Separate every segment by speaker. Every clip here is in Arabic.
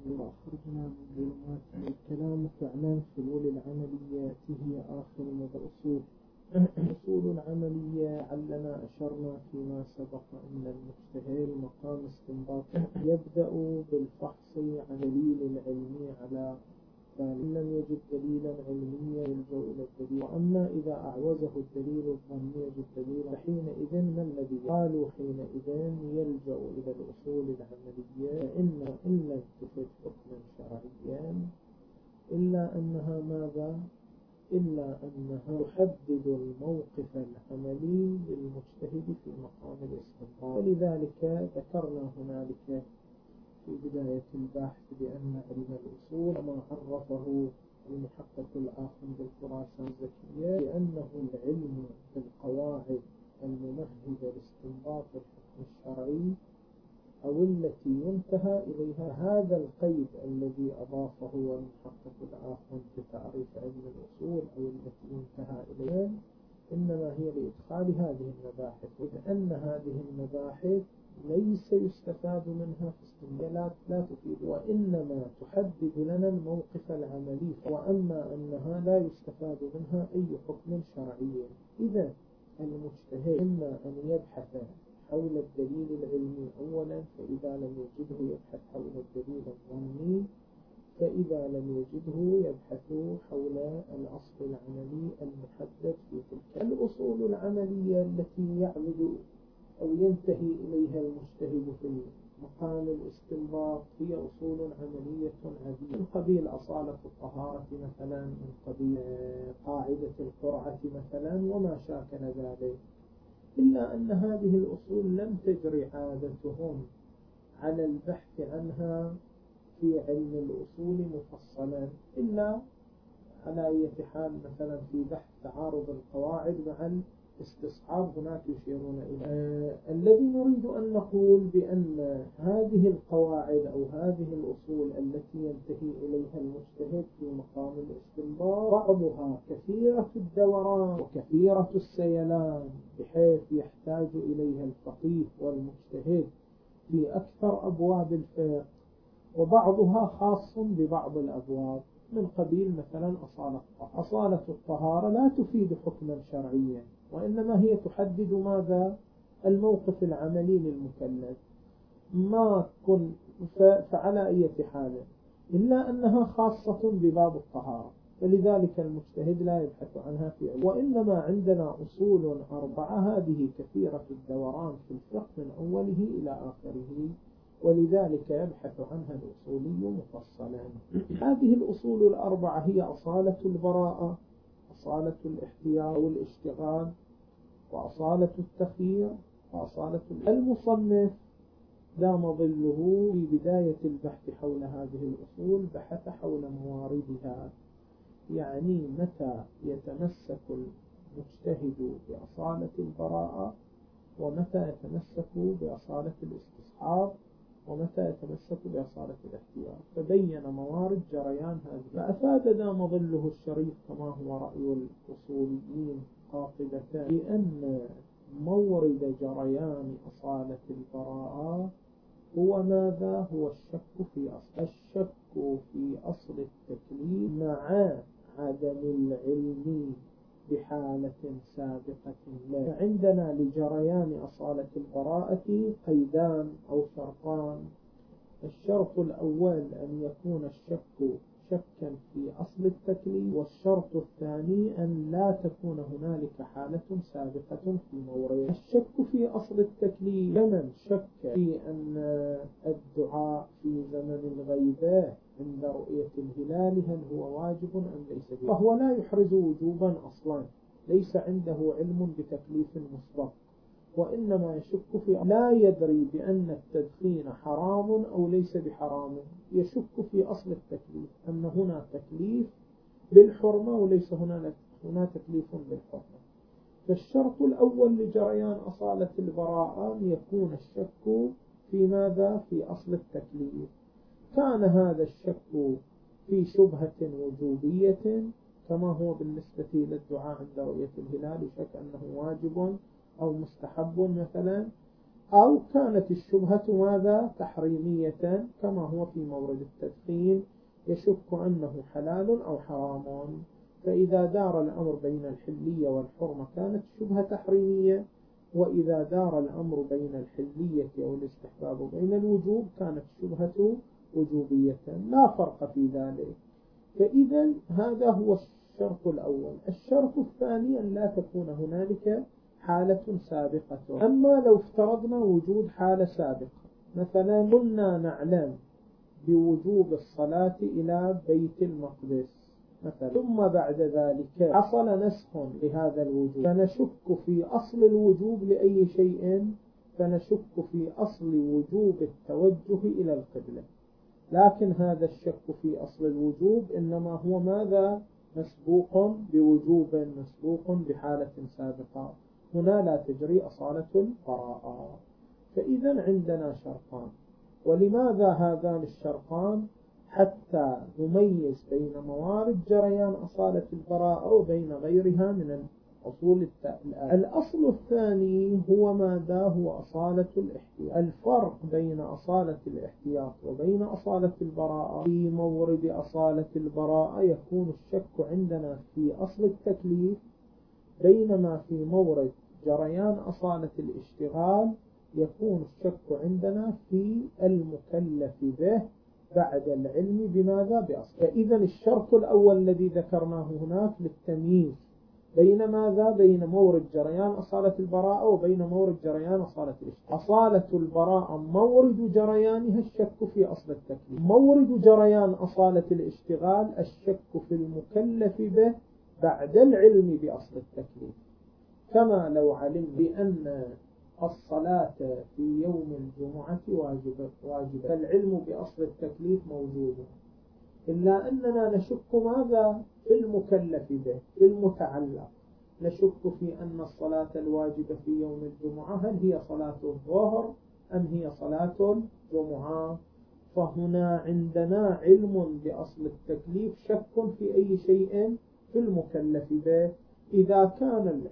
Speaker 1: وأخرجنا من ظلمات الكلام فعلا حلول العمليات هي آخر الأصول. أصول العملية علنا أشرنا فيما سبق أن المجتهد مقام استنباط يبدأ بالفحص عن دليل العلمي على إن لم يجد دليلا علميا يلجأ إلى الدليل، وأما إذا أعوزه الدليل الظني يجد دليلا حينئذ ما الذي قالوا حينئذ يلجأ إلى الأصول العملية، فإن لم تفد حكما شرعيا إلا أنها ماذا؟ إلا أنها تحدد الموقف العملي للمجتهد في مقام الاستنباط. ولذلك ذكرنا هنالك في بداية البحث بأن علم الأصول ما عرفه المحقق الآخر بالخراسان الزكية بأنه العلم بالقواعد الممهدة لاستنباط الحكم الشرعي أو التي ينتهى إليها. هذا القيد الذي أضافه المحقق الآخر في تعريف علم الأصول أو التي ينتهى إليها إنما هي لإدخال هذه المباحث، وأن هذه المباحث ليس يستفاد منها في استنباط لا تفيد، وإنما تحدد لنا الموقف العملي، وأما أنها لا يستفاد منها أي حكم شرعي. إذا المجتهد إما أن يبحث حول الدليل العلمي أولا، فإذا لم يجده يبحث حول الدليل الظني، فإذا لم يجده يبحث حول الأصل العملي المحدد في تلك الأصول العملية التي يعبد أو ينتهي إليها المجتهد في مقام الاستنباط. هي أصول عملية عديدة من قبيل أصالة الطهارة مثلا، من قبيل قاعدة القرعة مثلا وما شاكل ذلك، إلا أن هذه الأصول لم تجري عادتهم على البحث عنها في علم الأصول مفصلا، إلا على أي حال مثلا في بحث تعارض القواعد مع الاستصحاب هناك يشيرون إلى الذي نريد أن نقول بأن هذه القواعد أو هذه الأصول التي ينتهي إليها المجتهد في مقام الاستنباط بعضها كثيرة الدوران وكثيرة السيلان بحيث يحتاج إليها الفقيه والمجتهد في أكثر أبواب الفقه، وبعضها خاص ببعض الأبواب من قبيل مثلا أصالة الطهارة لا تفيد حكما شرعيا، وإنما هي تحدد ماذا؟ الموقف العملي للمكلف ما كن فعلى أي حال، إلا أنها خاصة بباب الطهارة، فلذلك المجتهد لا يبحث عنها في علم. وإنما عندنا أصول 4 هذه كثيرة الدوران في الفقه من أوله إلى آخره، ولذلك يبحث عنها الأصولي مفصلا. هذه الأصول 4 هي أصالة البراءة، أصالة الاحتياط والاشتغال، وأصالة التخيير، وأصالة المصنف دام ظله في بداية البحث حول هذه الأصول بحث حول مواردها، يعني متى يتمسك المجتهد بأصالة البراءة، ومتى يتمسك بأصالة الاستصحاب، ومتى يتمسك بأصالة الاحتياط، فبين موارد جريان هذه. فأفاد دام ظله الشريف كما هو رأي الأصوليين قاطبة بأن مورد جريان أصالة البراءة هو ماذا؟ هو الشك في أصل التكليف مع عدم العلم بحالة سابقة له. فعندنا لجريان أصالة البراءة قيدان أو شرطان. الشرط الأول أن يكون الشك شكا في أصل التكليف، والشرط الثاني أن لا تكون هنالك حالة سابقة في مورد. الشك في أصل التكليف لمن شك في أن الدعاء في زمن الغيبة عند رؤية الهلال هل هو واجب أم ليس به، فهو لا يحرز وجوبا أصلا، ليس عنده علم بتكليف مسبق، وإنما يشك في لا يدري بأن التدخين حرام أو ليس بحرام، يشك في أصل التكليف أن هنا تكليف بالحرمة وليس هنا تكليف بالحرمة. فالشرط الأول لجريان أصالة البراءة يكون الشك في ماذا؟ في أصل التكليف. كان هذا الشك في شبهة وجوبية كما هو بالنسبة للدعاء عند رؤية الهلال، شك أنه واجب أو مستحب مثلا، أو كانت الشبهة ماذا تحريمية كما هو في مورد التدخين يشك أنه حلال أو حرام. فإذا دار الأمر بين الحلية والحرمة كانت الشبهة تحريمية، وإذا دار الأمر بين الحلية أو الاستحباب وبين الوجوب كانت الشبهة وجوبية، لا فرق في ذلك. فإذا هذا هو الشرط الأول. الشرط الثاني أن لا تكون هنالك حالة سابقة. أما لو افترضنا وجود حالة سابقة، مثلا قلنا نعلم بوجوب الصلاة إلى بيت المقدس مثلا، ثم بعد ذلك حصل نسخ لهذا الوجوب، فنشك في أصل الوجوب لأي شيء، فنشك في أصل وجوب التوجه إلى القبلة. لكن هذا الشك في أصل الوجوب إنما هو ماذا؟ مسبوق بوجوب، مسبوق بحالة سابقة، هنا لا تجري أصالة البراءة. فإذا عندنا شرطان. ولماذا هذان الشرطان؟ حتى نميز بين موارد جريان أصالة البراءة وبين غيرها من أصول التأليل. الأصل الثاني هو ماذا؟ هو أصالة الاحتياط. الفرق بين أصالة الاحتياط وبين أصالة البراءة: في مورد أصالة البراءة يكون الشك عندنا في أصل التكليف، بينما في مورد جريان أصالة الاشتغال يكون الشك عندنا في المكلف به بعد العلم بماذا؟ بأصل. فإذا الشرط الأول الذي ذكرناه هناك للتمييز بين ماذا؟ بين مورد جريان أصالة البراءة وبين مورد جريان أصالة الاشتغال. أصالة البراءة مورد جريانها الشك في أصل التكليف، مورد جريان أصالة الاشتغال الشك في المكلف به بعد العلم بأصل التكليف. كما لو علم بأن الصلاة في يوم الجمعة واجبة، فالعلم بأصل التكليف موجود، إلا أننا نشك ماذا؟ في المكلف به، في المتعلق. نشك في أن الصلاة الواجبة في يوم الجمعة هل هي صلاة الظهر أم هي صلاة الجمعة. فهنا عندنا علم بأصل التكليف، شك في أي شيء؟ في المكلف به. إذا كان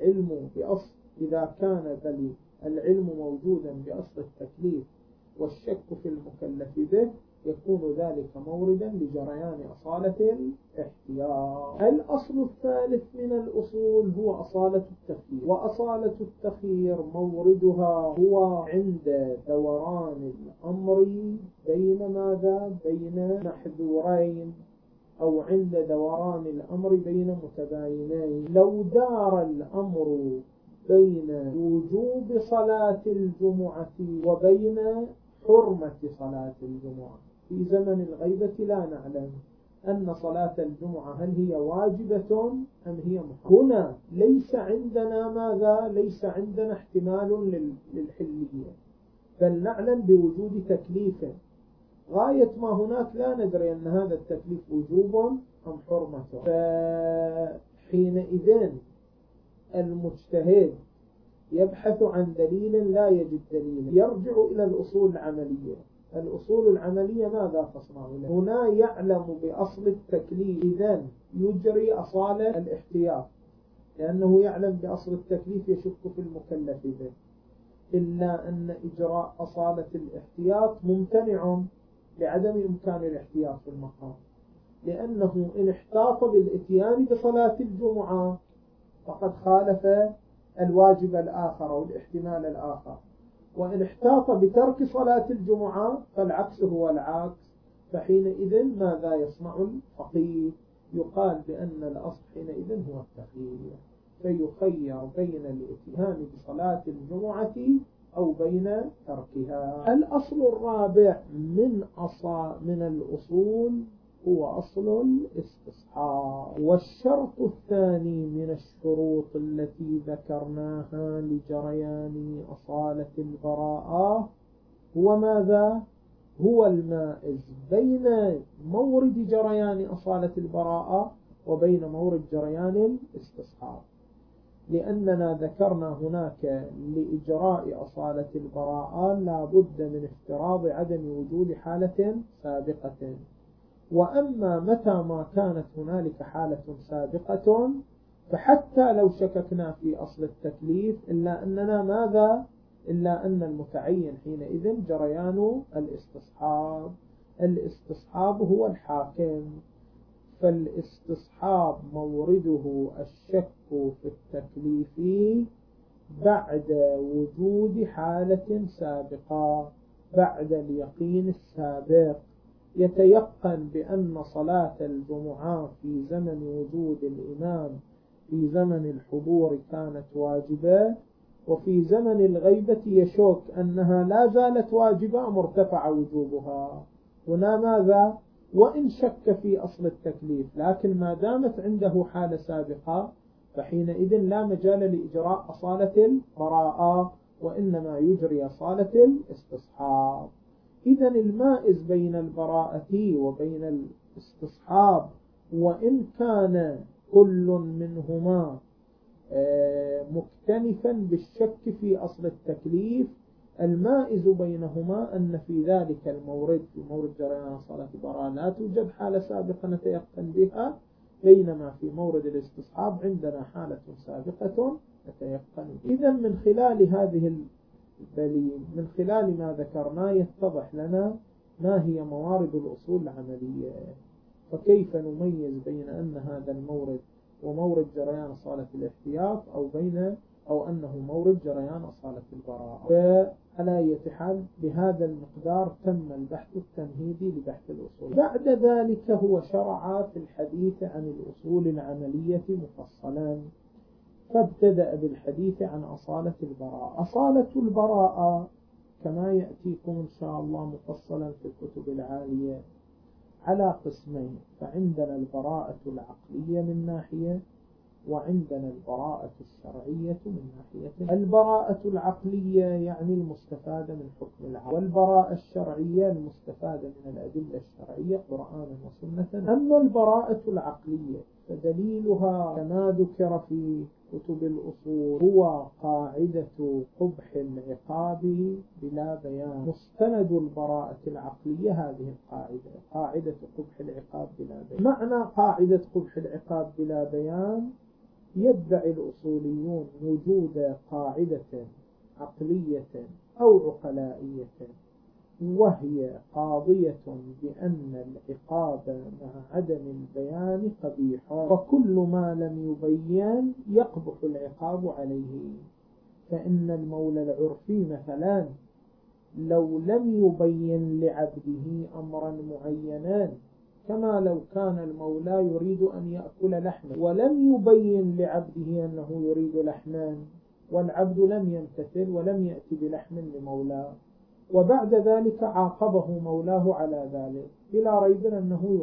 Speaker 1: العلم موجودا بأصل التكليف والشك في المكلف به يكون ذلك موردا لجريان أصالة الاحتياط. الأصل الثالث من الأصول هو أصالة التخيير، وأصالة التخيير موردها هو عند دوران الأمر بين ماذا؟ بين محذورين، أو عند دوران الأمر بين متباينين. لو دار الأمر بين وجوب صلاة الجمعة وبين حرمة صلاة الجمعة في زمن الغيبة لا نعلم أن صلاة الجمعة هل هي واجبة أم هي محرمة. هنا ليس عندنا ماذا؟ ليس عندنا احتمال للحلية، بل نعلم بوجود تكليف. غاية ما هناك لا ندري أن هذا التكليف وجوب أم حرمة. فحينئذ المجتهد يبحث عن دليل لا يجد دليل، يرجع إلى الأصول العملية. الأصول العملية ماذا تصنع له؟ هنا يعلم بأصل التكليف، إذن يجري أصالة الاحتياط، لأنه يعلم بأصل التكليف يشك في المكلف به. إلا أن إجراء أصالة الاحتياط ممتنع لعدم إمكان الاحتياط في المقام، لأنه إن احتاط بالإتيان بصلاة الجمعة فقد خالف الواجب الآخر أو الاحتمال الآخر، وإن احتاط بترك صلاة الجمعة فالعكس هو العكس. فحينئذ ماذا يصنع الفقيه؟ يقال بأن الأصل حينئذ هو التخيير، فيخير بين الاتيان بصلاة الجمعة أو بين تركها. الأصل الرابع من الأصول هو أصل الاستصحاب. والشرط الثاني من الشروط التي ذكرناها لجريان أصالة البراءة هو ماذا؟ هو المائز بين مورد جريان أصالة البراءة وبين مورد جريان الاستصحاب. لأننا ذكرنا هناك لإجراء أصالة البراءة لا بد من افتراض عدم وجود حالة سابقة. وأما متى ما كانت هنالك حالة سابقة فحتى لو شككنا في أصل التكليف إلا أننا ماذا؟ إلا أن المتعين حينئذ جريان الاستصحاب. الاستصحاب هو الحاكم، فالاستصحاب مورده الشك في التكليف بعد وجود حالة سابقة، بعد اليقين السابق. يتيقن بأن صلاة الجمعة في زمن وجود الإمام في زمن الحضور كانت واجبة، وفي زمن الغيبة يشك أنها لا زالت واجبة مرتفع وجوبها. هنا ماذا؟ وإن شك في أصل التكليف، لكن ما دامت عنده حالة سابقة فحينئذ لا مجال لإجراء أصالة البراءة، وإنما يجري أصالة الاستصحاب. إذا المائز بين البراءة وبين الاستصحاب، وإن كان كل منهما مكتنفا بالشك في أصل التكليف، المائز بينهما أن في ذلك المورد، في مورد جريان صلاة البراءة، لا توجد حالة سابقة نتيقن بها، بينما في مورد الاستصحاب عندنا حالة سابقة نتيقن. إذا من خلال هذه الدليل، من خلال ما ذكرنا، يتضح لنا ما هي موارد الأصول العملية، فكيف نميز بين أن هذا المورد ومورد جريان صالة الاحتياط أو أنه مورد جريان صالة البراءة. فعلى أي حال بهذا المقدار تم البحث التمهيدي لبحث الأصول. بعد ذلك هو شرع في الحديث عن الأصول العملية مفصلا، فابتدأ بالحديث عن أصالة البراءة. أصالة البراءة كما يأتيكم إن شاء الله مفصلا في الكتب العالية على قسمين، فعندنا البراءة العقلية من ناحية، وعندنا البراءة الشرعية من ناحية. البراءة العقلية يعني المستفادة من حكم العقل، والبراءة الشرعية المستفادة من الأدلة الشرعية قرآنا وسنة. أما البراءة العقلية فدليلها كما ذكر في كتب الأصول هو قاعدة قبح العقاب بلا بيان. مستند البراءة العقلية هذه القاعدة، قاعدة قبح العقاب بلا بيان. معنى قاعدة قبح العقاب بلا بيان، يدعي الأصوليون وجود قاعدة عقلية أو عقلائية وهي قاضية بأن العقاب مع عدم البيان قبيح، وكل ما لم يبين يقبح العقاب عليه. فإن المولى العرفي مثلا لو لم يبين لعبده أمرا معينا، كما لو كان المولى يريد أن يأكل لحما ولم يبين لعبده أنه يريد لحما، والعبد لم يمتثل ولم يأتي بلحم لمولاه، وبعد ذلك عاقبه مولاه على ذلك، بلا ريب أنه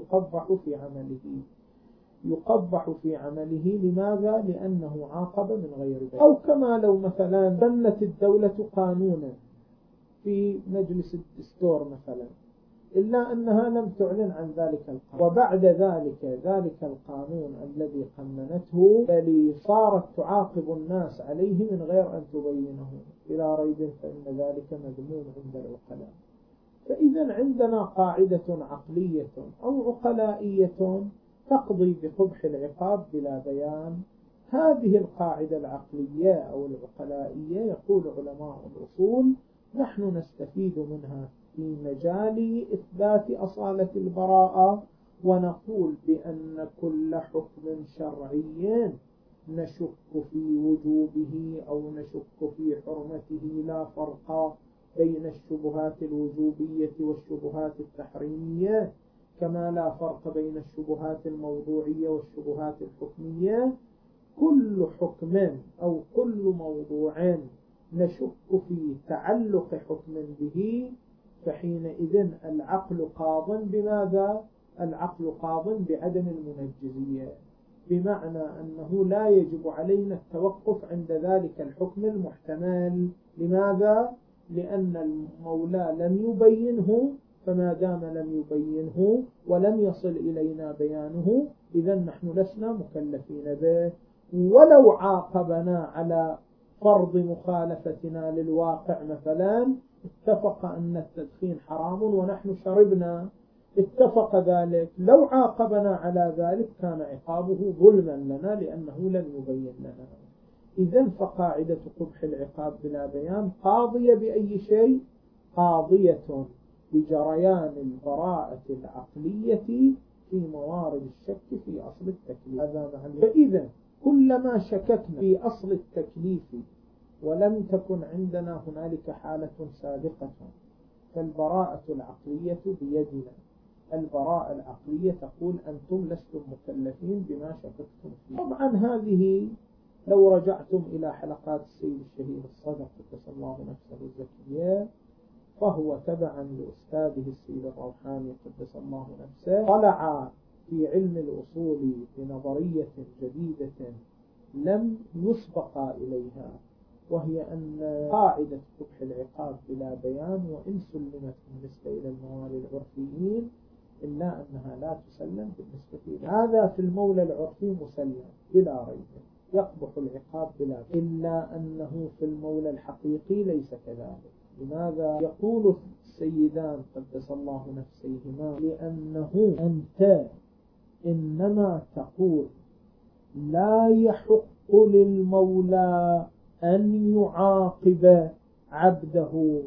Speaker 1: يقبح في عمله. لماذا؟ لأنه عاقب من غير ذلك. أو كما لو مثلا بنت الدولة قانونا في مجلس الدستور مثلا، إلا أنها لم تعلن عن ذلك القانون، وبعد ذلك القانون الذي قننته بل صارت تعاقب الناس عليه من غير أن تبينه، بلا ريب فإن ذلك مذموم عند العقلاء. فإذا عندنا قاعدة عقلية أو عقلائية تقضي بقبح العقاب بلا بيان. هذه القاعدة العقلية أو العقلائية يقول علماء الأصول نحن نستفيد منها في مجال إثبات أصالة البراءة، ونقول بأن كل حكم شرعي نشك في وجوبه أو نشك في حرمته لا فرق بين الشبهات الوجوبية والشبهات التحريمية، كما لا فرق بين الشبهات الموضوعية والشبهات الحكمية. كل حكم أو كل موضوع نشك في تعلق حكم به، فحينئذ العقل قاض بماذا؟ العقل قاض بعدم المنجزية، بمعنى أنه لا يجب علينا التوقف عند ذلك الحكم المحتمل. لماذا؟ لأن المولى لم يبينه، فما دام لم يبينه ولم يصل إلينا بيانه إذا نحن لسنا مكلفين به. ولو عاقبنا على فرض مخالفتنا للواقع مثلا، اتفق أن التدخين حرام ونحن شربنا، اتفق ذلك، لو عاقبنا على ذلك كان عقابه ظلما لنا لأنه لم يبين لنا. إذن فقاعدة قبح العقاب بلا بيان قاضية بأي شيء؟ قاضية بجريان البراءة العقلية في موارد الشك في أصل التكليف. هذا معنى. فإذا كلما شككنا في أصل التكليف ولم تكن عندنا هنالك حالة سابقة فالبراءة العقلية بيدنا. البراءة العقلية تقول أنتم لستم مكلفين بما شككتم فيه. طبعا هذه لو رجعتم إلى حلقات السيد الشهيد الصدر قدس الله نفسه الزكية فهو تبعا لأستاذه السيد الروحاني قدس الله نفسه طلع في علم الأصول بنظرية جديدة لم يسبق إليها، وهي أن قاعدة قبح العقاب بلا بيان وإن سلمت بالنسبة إلى الموالي العرفيين إلا أنها لا تسلم بالنسبة إلى هذا. في المولى العرفي مسلم بلا ريب يقبح العقاب بلا بيان، إلا أنه في المولى الحقيقي ليس كذلك. لماذا؟ يقول السيدان قدس الله نفسيهما لأنه أنت إنما تقول لا يحق للمولى أن يعاقب عبده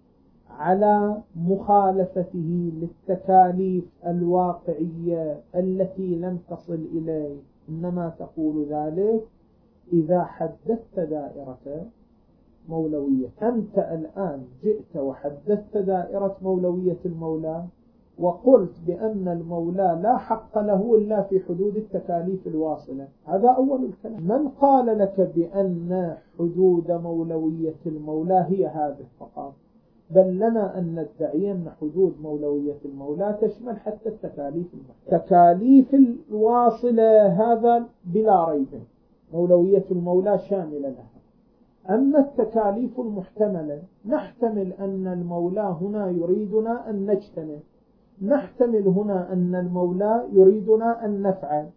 Speaker 1: على مخالفته للتكاليف الواقعية التي لم تصل إليه، إنما تقول ذلك إذا حددت دائرة مولوية. أنت الآن جئت وحددت دائرة مولوية المولى وقلت بأن المولى لا حق له إلا في حدود التكاليف الواصلة. هذا أول الكلام. من قال لك بأن حدود مولوية المولى هي هذه فقط؟ بل لنا أن ندعي أن حدود مولوية المولى تشمل حتى التكاليف المحتملة. تكاليف الواصلة هذا بلا ريب مولوية المولى شاملة لها. أما التكاليف المحتملة نحتمل أن المولى هنا يريدنا أن نجتنب، نحتمل هنا أن المولى يريدنا أن نفعل.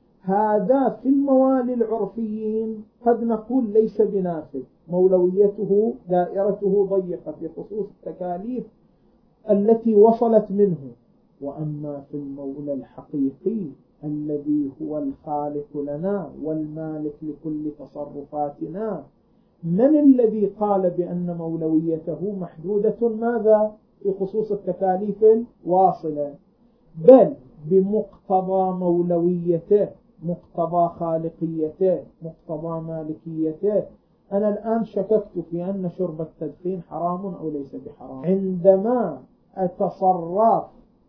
Speaker 1: هذا في الموالي العرفيين قد نقول ليس بنافذ، مولويته دائرته ضيقة في خصوص التكاليف التي وصلت منه. وأما في المولى الحقيقي الذي هو الخالق لنا والمالك لكل تصرفاتنا، من الذي قال بأن مولويته محدودة ماذا؟ في خصوص التكاليف الواصلة، بل بمقتضى مولويته، مقتضى خالقيته، مقتضى مالكيته. أنا الآن شككت في أن شرب التدخين حرام أو ليس بحرام. عندما أتصرف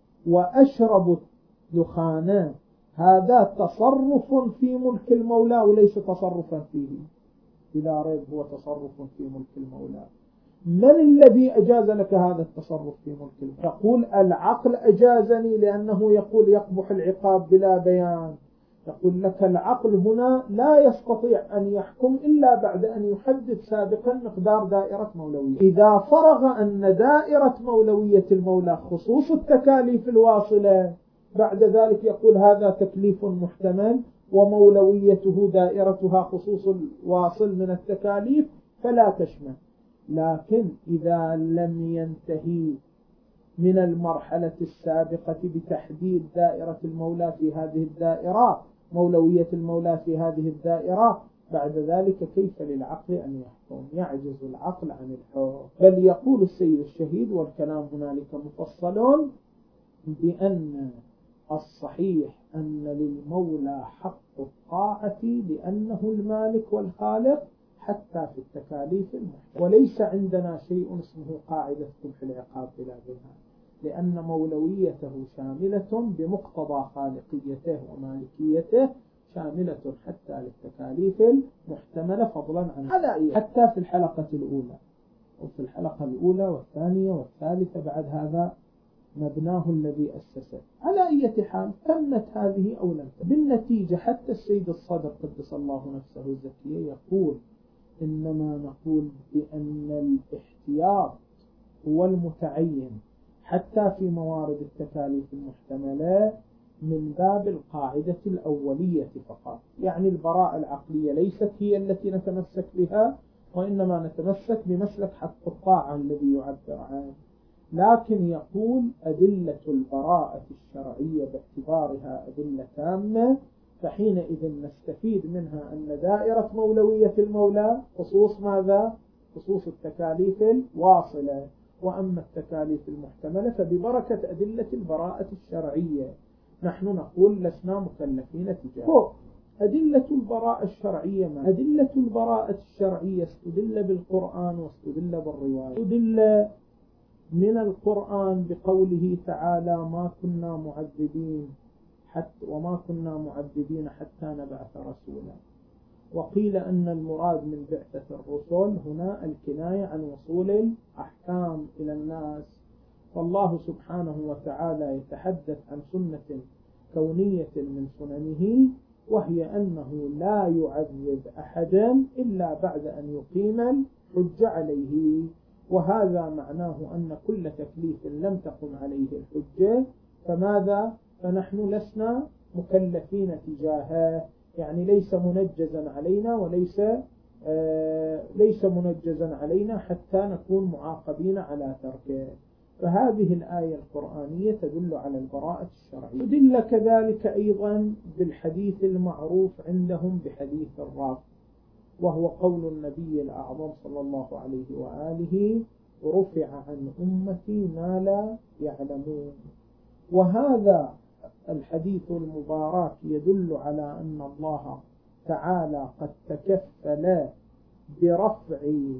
Speaker 1: وأشرب دخانا هذا تصرف في ملك المولى وليس تصرفا فيه، بلا ريب هو تصرف في ملك المولى. من الذي أجاز لك هذا التصرف في ملك المولى؟ تقول العقل أجازني لأنه يقول يقبح العقاب بلا بيان. يقول لك العقل هنا لا يستطيع أن يحكم إلا بعد أن يحدد سابقا مقدار دائرة مولوية. إذا فرغ أن دائرة مولوية المولى خصوص التكاليف الواصلة بعد ذلك يقول هذا تكليف محتمل ومولويته دائرتها خصوص الواصل من التكاليف فلا تشمل. لكن إذا لم ينتهي من المرحلة السابقة بتحديد دائرة المولى في هذه الدائرة، مولوية المولى في هذه الدائرة، بعد ذلك كيف للعقل أن يحكم؟ يعجز العقل عن الحكم. بل يقول السيد الشهيد والكلام هنالك مفصل بأن الصحيح أن للمولى حق الطاعة لأنه المالك والخالق حتى في التكاليف المحتملة. وليس عندنا شيء اسمه قاعدة قبح العقاب بلا بيان، لأن مولويته شاملة بمقتضى خالقيته ومالكيته، شاملة حتى للتكاليف المحتملة فضلا عن على حتى في الحلقة الأولى وفي الحلقة الأولى والثانية والثالثة بعد هذا مبناه الذي أسسه. على أي حال تمت هذه أو لم تمت. بالنتيجة حتى السيد الصدر قدس الله نفسه الزكية يقول إنما نقول بأن الاحتياط هو المتعين حتى في موارد التكاليف المحتملة من باب القاعدة الأولية فقط. يعني البراءة العقلية ليست هي التي نتمسك بها، وإنما نتمسك بمسلك حق الطاعة الذي يعبر عنه. لكن يقول أدلة البراءة الشرعية باعتبارها أدلة تامة فحينئذ نستفيد منها أن دائرة مولوية المولى خصوص ماذا؟ خصوص التكاليف الواصلة، وأما التكاليف المحتملة فببركة أدلة البراءة الشرعية نحن نقول لسنا مكلفين تجاهها. أدلة البراءة الشرعية ما؟ أدلة البراءة الشرعية استدل بالقرآن واستدل بالرواية. استدل من القرآن بقوله تعالى ما كنا معذبين وما كنا معذبين حتى نبعث رسولا، وقيل أن المراد من بعثة الرسل هنا الكناية عن وصول الأحكام إلى الناس. فالله سبحانه وتعالى يتحدث عن سنة كونية من سننه، وهي أنه لا يعذب أحدا إلا بعد أن يقيم الحج عليه، وهذا معناه أن كل تكليف لم تقم عليه الحجة فماذا؟ فنحن لسنا مكلفين تجاهه، يعني ليس منجزا علينا ليس منجزا علينا حتى نكون معاقبين على تركه. فهذه الآية القرآنية تدل على البراءة الشرعية. تدل كذلك أيضا بالحديث المعروف عندهم بحديث الرافع، وهو قول النبي الأعظم صلى الله عليه وآله رفع عن أمتي ما لا يعلمون. وهذا الحديث المبارك يدل على أن الله تعالى قد تكفل برفع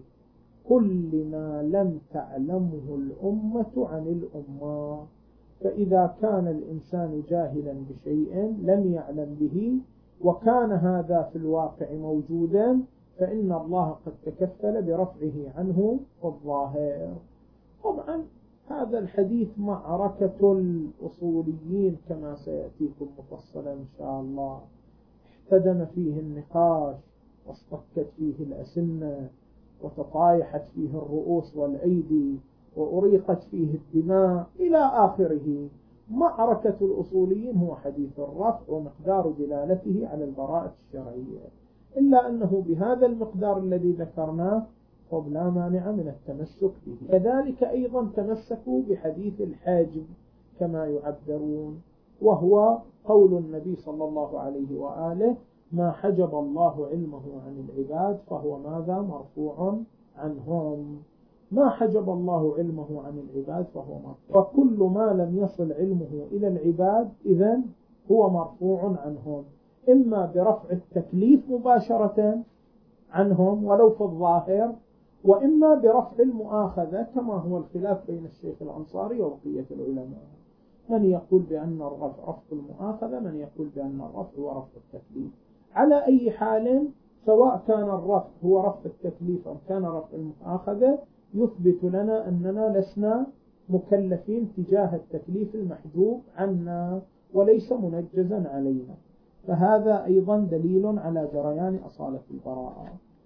Speaker 1: كل ما لم تعلمه الأمة عن الأمة. فإذا كان الإنسان جاهلا بشيء لم يعلم به وكان هذا في الواقع موجودا فإن الله قد تكفل برفعه عنه الظاهر. طبعا هذا الحديث معركة الأصوليين كما سيأتيكم مفصلا إن شاء الله، احتدم فيه النقاش واصطكت فيه الأسنة وتطايحت فيه الرؤوس والأيدي وأريقت فيه الدماء إلى آخره. معركة الأصوليين هو حديث الرفع ومقدار دلالته على البراءة الشرعية، إلا أنه بهذا المقدار الذي ذكرناه لا مانع من التمسك به. كذلك أيضا تمسكوا بحديث الحاجب كما يعبرون، وهو قول النبي صلى الله عليه وآله ما حجب الله علمه عن العباد فهو ماذا؟ مرفوع عنهم. ما حجب الله علمه عن العباد فهو مرفوع، فكل ما لم يصل علمه إلى العباد إذن هو مرفوع عنهم، إما برفع التكليف مباشرة عنهم ولو في الظاهر، وإما برفع المؤاخذة كما هو الخلاف بين الشيخ الأنصاري وبقية العلماء، من يقول بأن الرفع رفع المؤاخذة، من يقول بأن الرفع هو رفع التكليف. على أي حال سواء كان الرفع هو رفع التكليف أو كان رفع المؤاخذة يثبت لنا أننا لسنا مكلفين تجاه التكليف المحجوب عنا وليس منجزا علينا. فهذا أيضا دليل على جريان أصالة البراءة.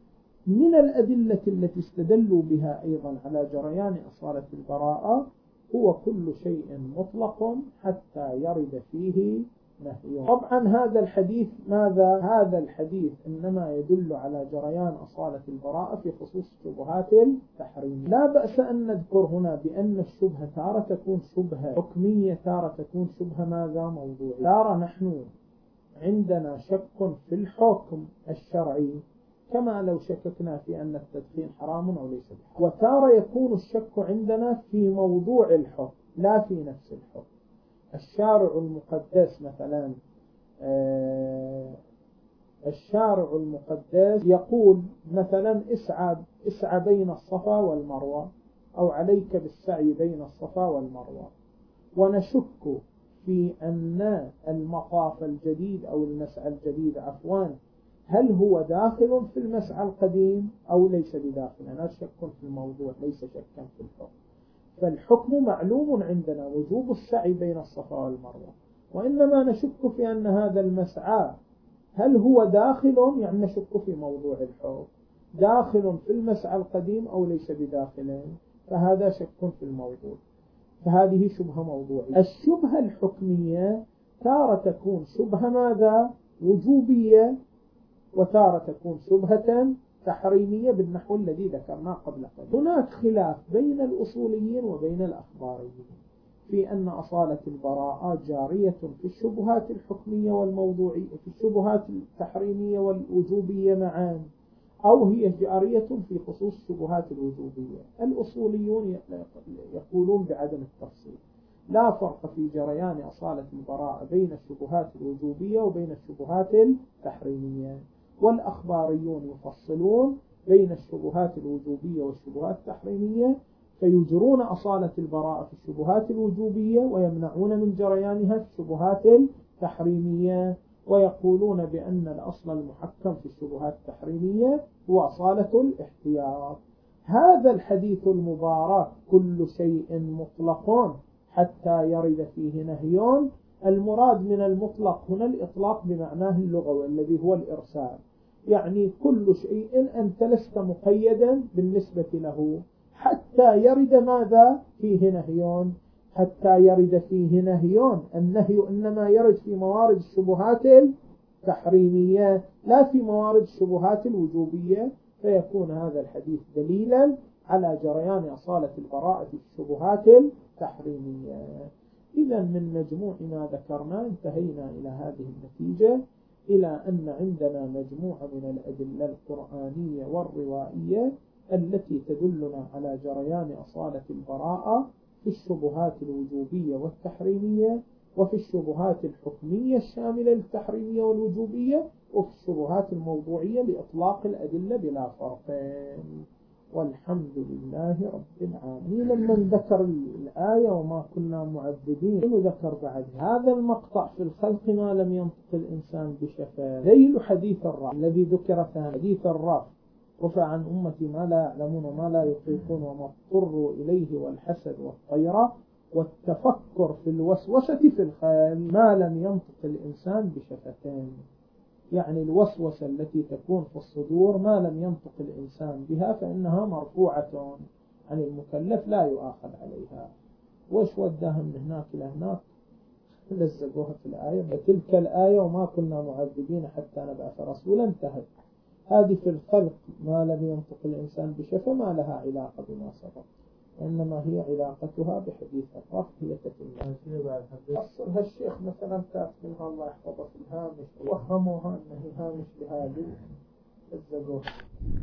Speaker 1: من الأدلة التي استدلوا بها أيضا على جريان أصالة البراءة هو كل شيء مطلق حتى يرد فيه نهي. طبعا هذا الحديث ماذا؟ هذا الحديث إنما يدل على جريان أصالة البراءة في خصوص شبهات التحريم. لا بأس أن نذكر هنا بأن الشبهة تارة تكون شبهة حكمية، تارة تكون شبهة ماذا؟ موضوعية. تارة نحن عندنا شك في الحكم الشرعي كما لو شككنا في أن التدخين حرام أو ليس بحرام، وتارة يكون الشك عندنا في موضوع الحكم لا في نفس الحكم. الشارع المقدس مثلا الشارع المقدس يقول مثلا اسعى بين الصفا والمروة أو عليك بالسعي بين الصفا والمروة، ونشك في أن المطاف الجديد أو المسعى الجديد هل هو داخل في المسعى القديم أو ليس بداخل. أنا شك في الموضوع ليس شكا في الحكم. فالحكم معلوم عندنا وجوب السعي بين الصفا والمروة، وإنما نشك في أن هذا المسعى هل هو داخل، يعني نشك في موضوع الحكم داخل في المسعى القديم أو ليس بداخل، فهذا شك في الموضوع. فهذه شبهة موضوعية. الشبهة الحكمية تارة تكون شبهة ماذا؟ وجوبية، وتارة تكون شبهة تحريمية بالنحو الذي ذكرناه قبل قليل. هناك خلاف بين الأصوليين وبين الأخباريين في أن أصالة البراءة جارية في الشبهات الحكمية والموضوعية، في الشبهات التحريمية والوجوبية معا، أو هي جارية في خصوص الشبهات الوجوبية. الأصوليون يقولون بعدم التفصيل، لا فرق في جريان أصالة البراءة بين الشبهات الوجوبية وبين الشبهات التحريمية. والأخباريون يفصلون بين الشبهات الوجوبية والشبهات التحريمية، فيجرون أصالة البراءة في الشبهات الوجوبية ويمنعون من جريانها في الشبهات التحريمية، ويقولون بأن الأصل المحكم في الشبهات التحريمية هو أصالة الاحتياط. هذا الحديث المبارك كل شيء مطلق حتى يرد فيه نهي، المراد من المطلق هنا الإطلاق بمعناه اللغوي الذي هو الإرسال، يعني كل شيء أنت لست مقيدا بالنسبة له حتى يرد ماذا فيه نهي، حتى يرد فيه نهي. النهي إنما يرد في موارد الشبهات التحريمية لا في موارد الشبهات الوجوبية، فيكون هذا الحديث دليلا على جريان أصالة البراءة في الشبهات التحريمية. إذا من مجموع ما ذكرنا انتهينا إلى هذه النتيجة، إلى أن عندنا مجموعة من الأدلة القرآنية والروائية التي تدلنا على جريان أصالة البراءة في الشبهات الوجوبية والتحريمية، وفي الشبهات الحكمية الشاملة للتحريمية والوجوبية، وفي الشبهات الموضوعية لإطلاق الأدلة بلا فرق. والحمد لله رب العالمين. لمن ذكر الآية وما كنا معذبين، وذكر بعد هذا المقطع في الخلق ما لم ينطق الإنسان بشفاه، ذيل حديث الرعب الذي ذكر ثاني حديث الرعب، رفع عن أمتي ما لا يعلمون وما لا يطيقون وما اضطروا إليه والحسد والطيرة والتفكر في الوسوسة في الخيال ما لم ينطق الإنسان بشفتين، يعني الوسوسة التي تكون في الصدور ما لم ينطق الإنسان بها فإنها مرفوعة عن المكلف لا يؤاخذ عليها. وش وداها من هناك إلى هناك؟ لزقوها في الآية، بتلك الآية وما كنا معذبين حتى نبعث رسولا انتهت. هذه في الخلق ما لم ينطق الإنسان بشفة ما لها علاقة بما سبق، إنما هي علاقتها بحديث الرفع هي تتم. أصلها الشيخ مثلا كاتبها الله يحفظه في الهامش ووهموها أنه هامش لهذه الزبور.